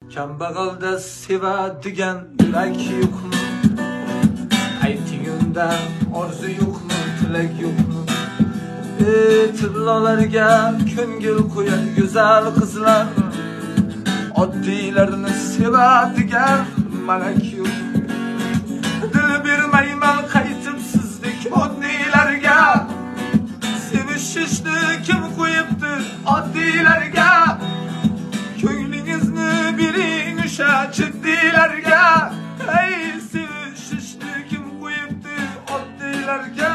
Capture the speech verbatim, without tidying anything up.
Kambag'alda sevadigan yurak yo'qmi? Ayting undan orzu yo'qmi, tilak yo'qmi? Ey tillolarga ko'ngil qo'yar go'zal qizlar, oddiylarni sevadigan malak yo'qmi? Dil bermayman qaytib sizdek oddiylarga, sevishishni kim qo'yibdi oddiylarga? Ko'nglingizni bering o'sha jiddiylarga, ey sevishishni kim qo'yibdi oddiylarga?